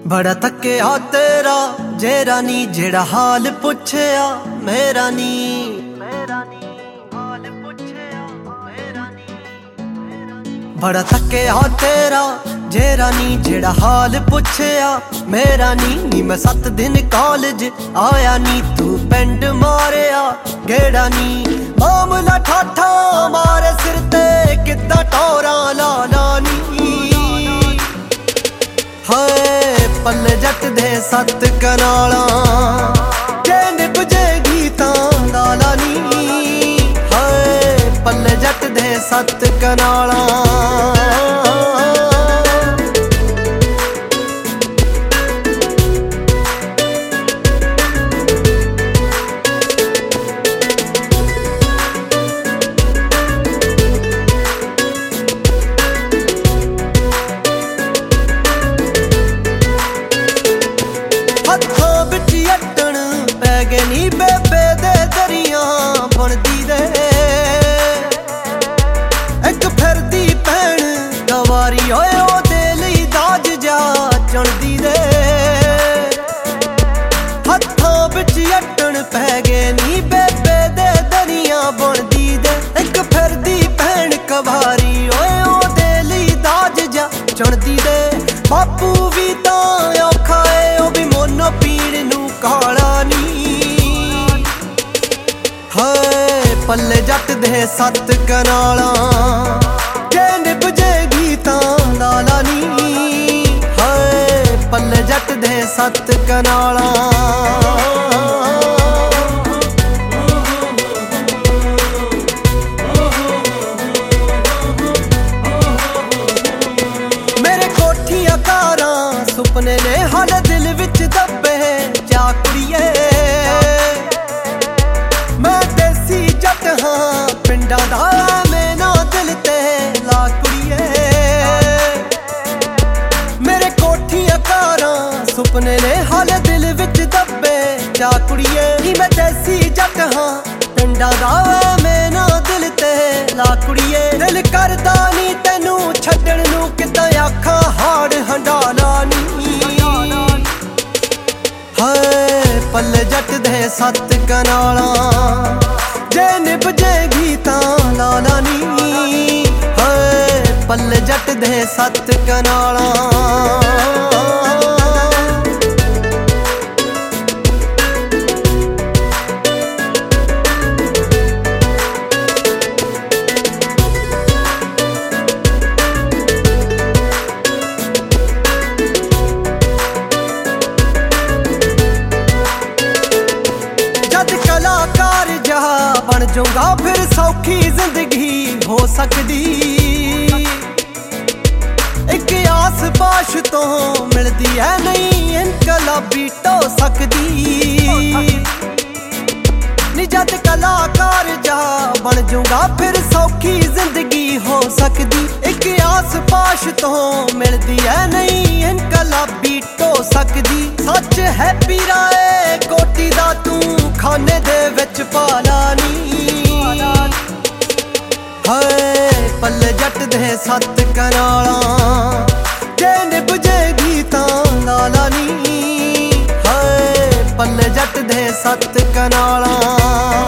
बड़ा थक्किया तेरा जेरा नी जेड़ा हाल पुछया मेरा नी। बड़ा थक्किया तेरा जेरा नी जेड़ा हाल पुछया मेरा नी मैं 7 दिन कॉलेज आया नी तू पिंड मारिया गेड़ा नी। मामला ठाठा मारे सिर ते किद्दां टोरा ला ला नी। हाय पल्ले जट दे 7 कनाला जे निभ जेगी तां लाला नी। हाय पल्ले जट दे 7 कनाला नी बेबे दे दरिया बनदी दे एक फिरदी भैन गवारी होए ओदे लई दाज जा चढ़दी दे। हत्थां विच अट्टण पै गए नी बेबे दे दरिया बनदी दे एक फिरदी भैन गवारी होए ओदे लई दाज जा चढ़दी दे। बापू भी तां औखा है ओ भी मोनो पीड़ नूं काला नी। हाय पल्ले जट दे 7 कनाला जे निभ जेगी तां लाला नी। हाय पल्ले जट दे 7 कनाला मेरे कोठियां कारां सुपने ने हाल दिल विच दबे जा कुड़िए। पिंडा दा मैं ना दिल ते ला कुड़िए मेरे कोठियां कारां सुपने ने हाल दिल विच दबे जा कुड़िए। मैं देसी जट हाँ पिंडा दा मैं ना दिल ते ला कुड़िए। दिल करदा नी तैनू छड्डण नूं किद्दां आखां हाड़ हंडाला नी। हाय पल्ले जट दे 7 कनाला जे निभ जेगी तां लाला नी। हाय पल्ले जट दे 7 कनाला कलाकार जहा बन जाऊंगा फिर सौखी जिंदगी हो सकदी। एक आस पाश तो मिलदी है नहीं इनकलाबी टो सकदी। निजत कलाकार जहा बन जाऊंगा फिर सौखी जिंदगी हो सकदी। एक आस पाश तो मिलदी है नहीं इनकलाबी टो सकदी। सच है पीरा कोटी दा तू खाने दे विच पाला नी। हाय पल्ले जट दे 7 कनाला जे निभ जेगी तां लाला नी। हाय पल्ले जट दे 7 कनाला